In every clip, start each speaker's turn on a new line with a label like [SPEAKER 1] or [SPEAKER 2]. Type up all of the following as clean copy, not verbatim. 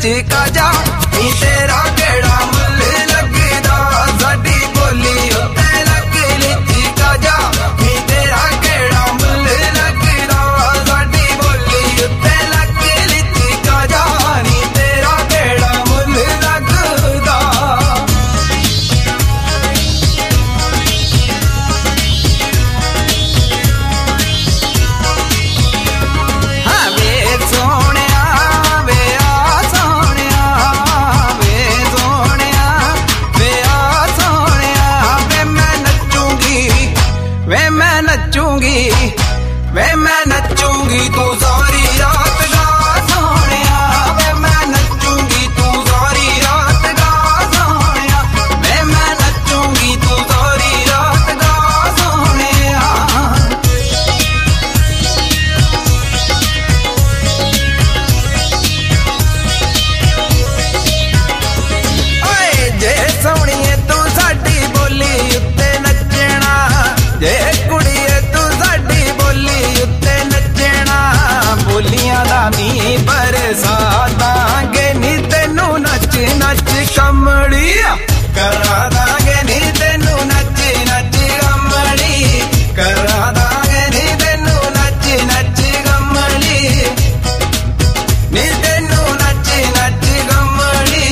[SPEAKER 1] नची काजा नी तेरा केड़ा मुल लगदा साडी बोली उत्ते लग लिची काजा नी तेरा केड़ा मुल लगदा साडी बोली उत्ते लग लिची काजा नी तेरा केड़ा मुल लगदा। हाँ वे सोहणिया वे आ सोहणिया वे सोहणिया वे आ सोहणिया वे मैं नचूंगी वे मैं नचूंगी वे मैं नचूंगी तू सारी रात गा सोहणिया वे मैं नचूंगी तू सारी रात गा सोहणिया वे मैं नचूंगी तू सारी रात गा सोहणिया। ओए जे सोहणीए तू साडी बोली उत्ते नचना जे कुड़ीए तू साडी बोली उत्ते नचना बोलियां दा नी बरसा दांगे नी तेनू नच नच कमड़िया करा दांगे नी तेनू नच नच कमड़ी करा दांगे नी तेनू नच नच कमड़ी नी तेनू नच नच कमड़ी।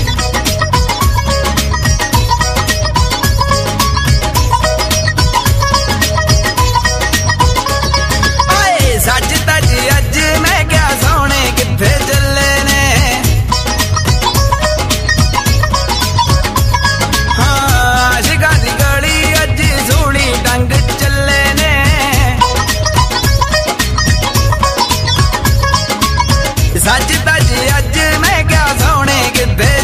[SPEAKER 1] आए सच तज अज मैं क्या सोने किथे चले ने हाँ शिका दी गली अज सोनी डंग चले ने सच तज अज मैं क्या सोने किथे